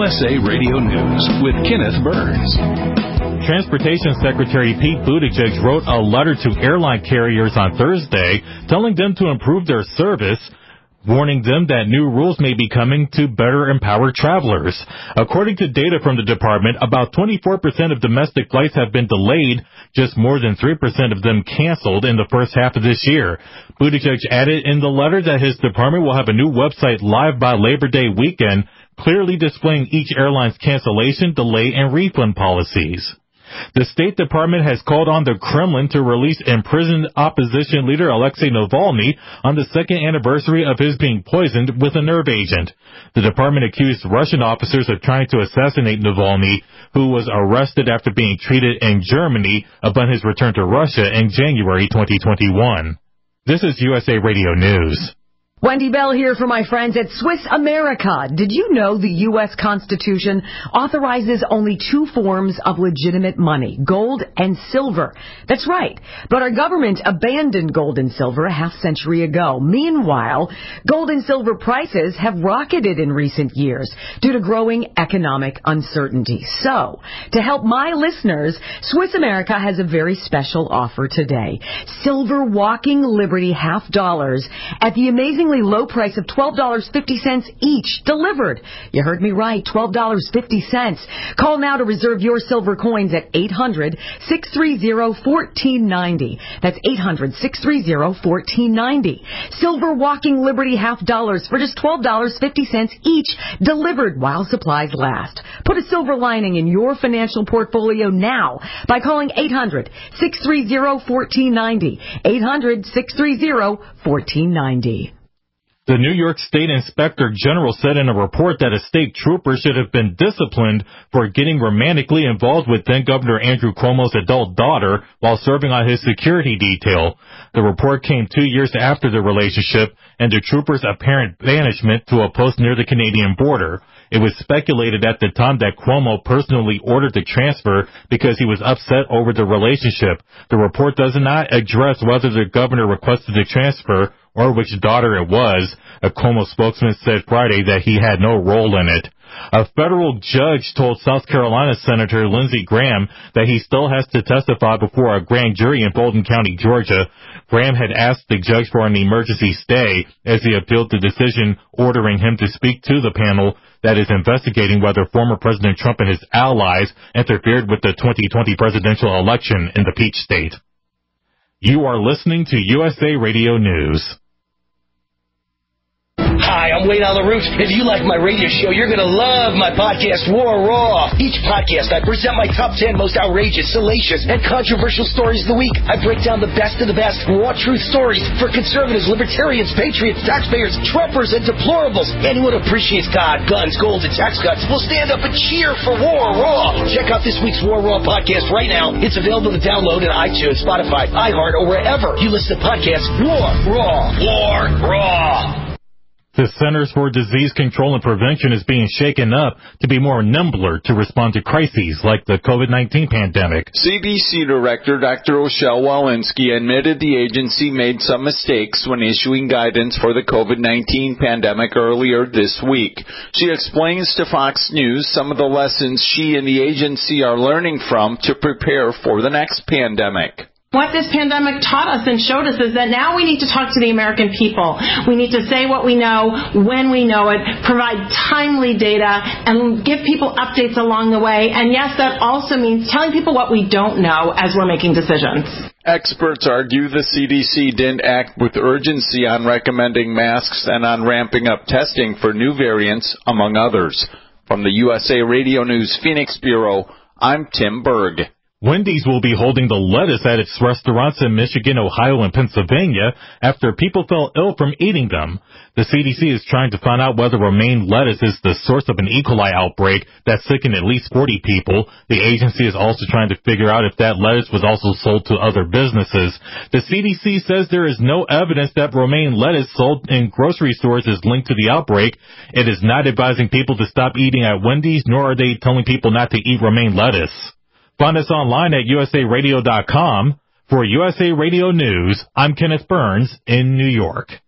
USA Radio News with Kenneth Burns. Transportation Secretary Pete Buttigieg wrote a letter to airline carriers on Thursday telling them to improve their service, warning them that new rules may be coming to better empower travelers. According to data from the department, about 24% of domestic flights have been delayed, just more than 3% of them canceled in the first half of this year. Buttigieg added in the letter that his department will have a new website live by Labor Day weekend, clearly displaying each airline's cancellation, delay, and refund policies. The State Department has called on the Kremlin to release imprisoned opposition leader Alexei Navalny on the second anniversary of his being poisoned with a nerve agent. The department accused Russian officers of trying to assassinate Navalny, who was arrested after being treated in Germany upon his return to Russia in January 2021. This is USA Radio News. Wendy Bell here for my friends at Swiss America. Did you know the U.S. Constitution authorizes only two forms of legitimate money, gold and silver? That's right. But our government abandoned gold and silver a half-century ago. Meanwhile, gold and silver prices have rocketed in recent years due to growing economic uncertainty. So, to help my listeners, Swiss America has a very special offer today. Silver Walking Liberty $half at the amazingly low price of $12.50 each, delivered. You heard me right, $12.50. Call now to reserve your silver coins at 800-630-1490. That's 800-630-1490. Silver Walking Liberty $half for just $12.50 each, delivered while supplies last. Put a silver lining in your financial portfolio now by calling 800-630-1490. 800-630-1490. The New York State Inspector General said in a report that a state trooper should have been disciplined for getting romantically involved with then-Governor Andrew Cuomo's adult daughter while serving on his security detail. The report came 2 years after the relationship and the trooper's apparent banishment to a post near the Canadian border. It was speculated at the time that Cuomo personally ordered the transfer because he was upset over the relationship. The report does not address whether the governor requested the transfer or which daughter it was. A Cuomo spokesman said Friday that he had no role in it. A federal judge told South Carolina Senator Lindsey Graham that he still has to testify before a grand jury in Fulton County, Georgia. Graham had asked the judge for an emergency stay as he appealed the decision ordering him to speak to the panel that is investigating whether former President Trump and his allies interfered with the 2020 presidential election in the Peach State. You are listening to USA Radio News. Hi, I'm Wayne on the Roots. If you like my radio show, you're going to love my podcast, War Raw. Each podcast, I present my top 10 most outrageous, salacious, and controversial stories of the week. I break down the best of the best raw truth stories for conservatives, libertarians, patriots, taxpayers, Trumpers, and deplorables. Anyone who appreciates God, guns, gold, and tax cuts will stand up and cheer for War Raw. Check out this week's War Raw podcast right now. It's available to download on iTunes, Spotify, iHeart, or wherever you listen to podcasts. War Raw. War Raw. The Centers for Disease Control and Prevention is being shaken up to be more nimbler to respond to crises like the COVID-19 pandemic. CDC Director Dr. Rochelle Walensky admitted the agency made some mistakes when issuing guidance for the COVID-19 pandemic earlier this week. She explains to Fox News some of the lessons she and the agency are learning from to prepare for the next pandemic. What this pandemic taught us and showed us is that now we need to talk to the American people. We need to say what we know, when we know it, provide timely data, and give people updates along the way. And yes, that also means telling people what we don't know as we're making decisions. Experts argue the CDC didn't act with urgency on recommending masks and on ramping up testing for new variants, among others. From the USA Radio News Phoenix Bureau, I'm Tim Berg. Wendy's will be holding the lettuce at its restaurants in Michigan, Ohio, and Pennsylvania after people fell ill from eating them. The CDC is trying to find out whether romaine lettuce is the source of an E. coli outbreak that sickened at least 40 people. The agency is also trying to figure out if that lettuce was also sold to other businesses. The CDC says there is no evidence that romaine lettuce sold in grocery stores is linked to the outbreak. It is not advising people to stop eating at Wendy's, nor are they telling people not to eat romaine lettuce. Find us online at usaradio.com. For USA Radio News, I'm Kenneth Burns in New York.